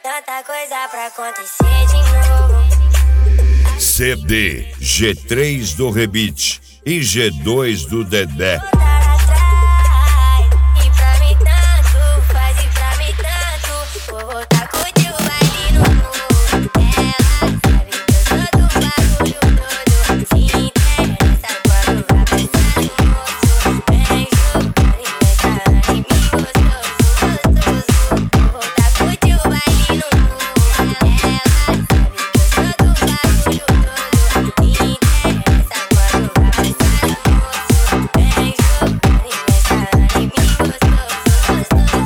Tanta coisa pra acontecer de novo. CD G3 do Rebite e G2 do Dedé. Voltar atrás, e pra mim tanto, faz e pra mim tanto. Vou voltar a curtir o baile no mundo. Ela sabe que eu sou do bagulho todo. Se interessa quando vai pensar no moço. Vem jogar e pensar em mim gostoso, gostoso. Vou voltar a curtir o baile no mundo. Ela sabe que eu sou do bagulho todo. Se interessa quando vai pensar no moço. Vem jogar e pensar em mim gostoso, gostoso.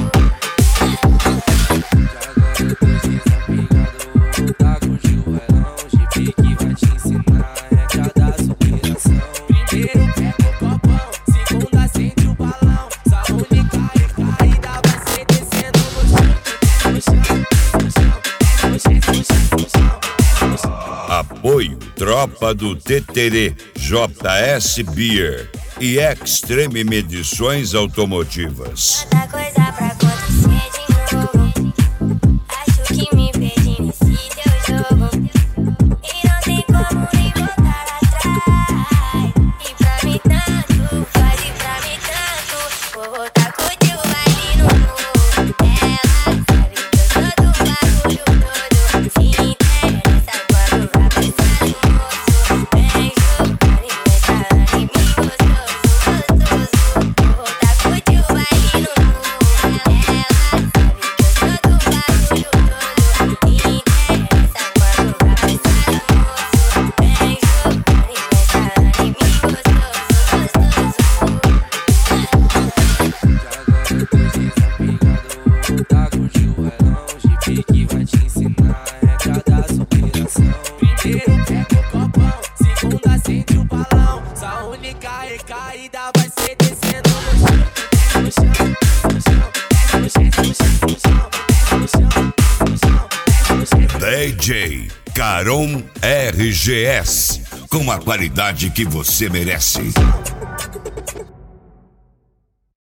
Tá com o Gil, vai longe, pique vai te ensinar a regra da superação. Primeiro pega o copão, segundo acende o balão. Essa única recaída vai ser descendo no chão. Desce no chão, desce no chão, desce no chão, desce no chão. Apoio Tropa do Teterê, JS Beer e Extreme Medições Automotivas. Tanta coisa pra acontecer de novo. Acho que me perdi nesse teu jogo. E não tem como nem voltar atrás. E pra mim tanto, faz e pra mim tanto. Vou voltar a curtir o baile no mundo. Ela sabe que eu sou do bagulho todo. Se interessa quando vai pensar no moço. Vem jogar e pensar em mim gostoso, gostoso. Vou voltar a curtir o baile no mundo. Ela sabe que eu sou do bagulho todo. Se interessa quando vai pensar no moço. Vem jogar e pensar em mim gostoso, gostoso. Tá com o Gil, vai longe, pique vai te ensinar a regra da superação. Primeiro pega o copão, segundo acende o balão. Essa única recaída vai ser descendo no chão. Desce no chão, desce no chão, desce no chão, desce no chão, desce no chão, desce no chão, desce no chão. DJ Caron RGS, com a qualidade que você merece.